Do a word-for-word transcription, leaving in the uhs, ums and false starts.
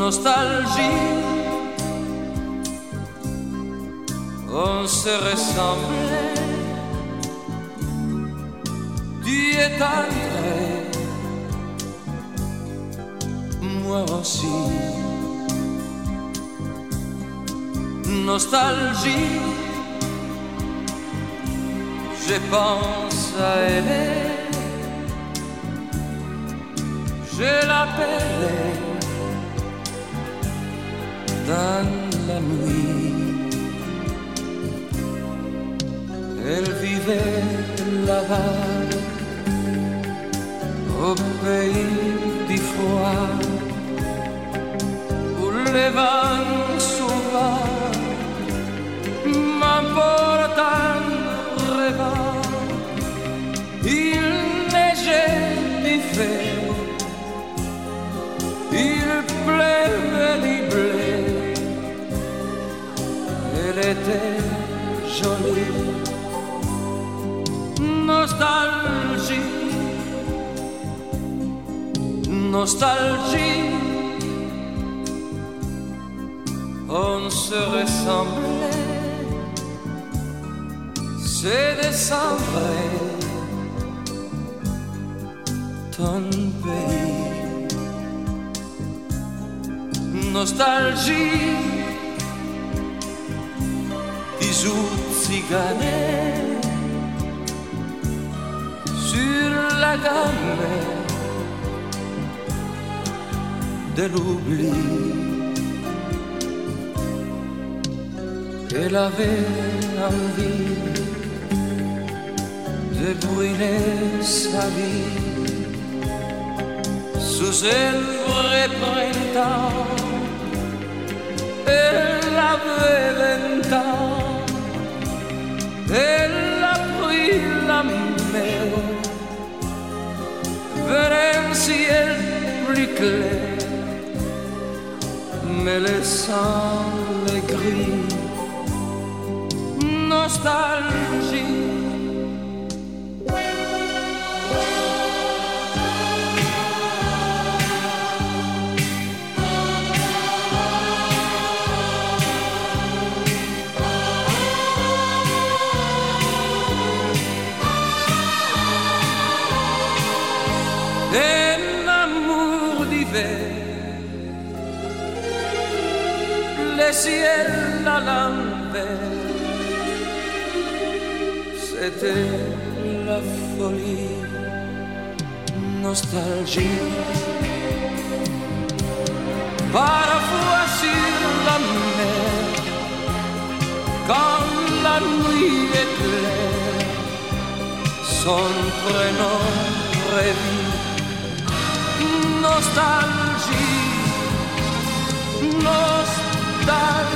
nostalgie. On se ressemblait, tu es tendre, moi aussi. Nostalgie, je pense à elle, je l'appelle dans la nuit. Elle vivait là-bas au pays du froid, où les vents souvent m'emportent en rêvant. Il neigeait du fait, il pleuvait du blé. Elle était jolie. Nostalgie, nostalgie, on se ressemblait, c'est décembre, ton pays. Nostalgie, bisous ciganés sur la gamme de l'oubli. Elle avait envie de brûler sa vie sous un vrai printemps. Elle avait vingt ans, elle a pris la mer vers un ciel plus clair, mais laissant les gris. Nostalgie, un amour d'hiver, le ciel à l'envers, c'était la folie. Nostalgie, parfois sur la mer, quand la nuit est claire, son prénom revit. Nostalgie, nostalgie.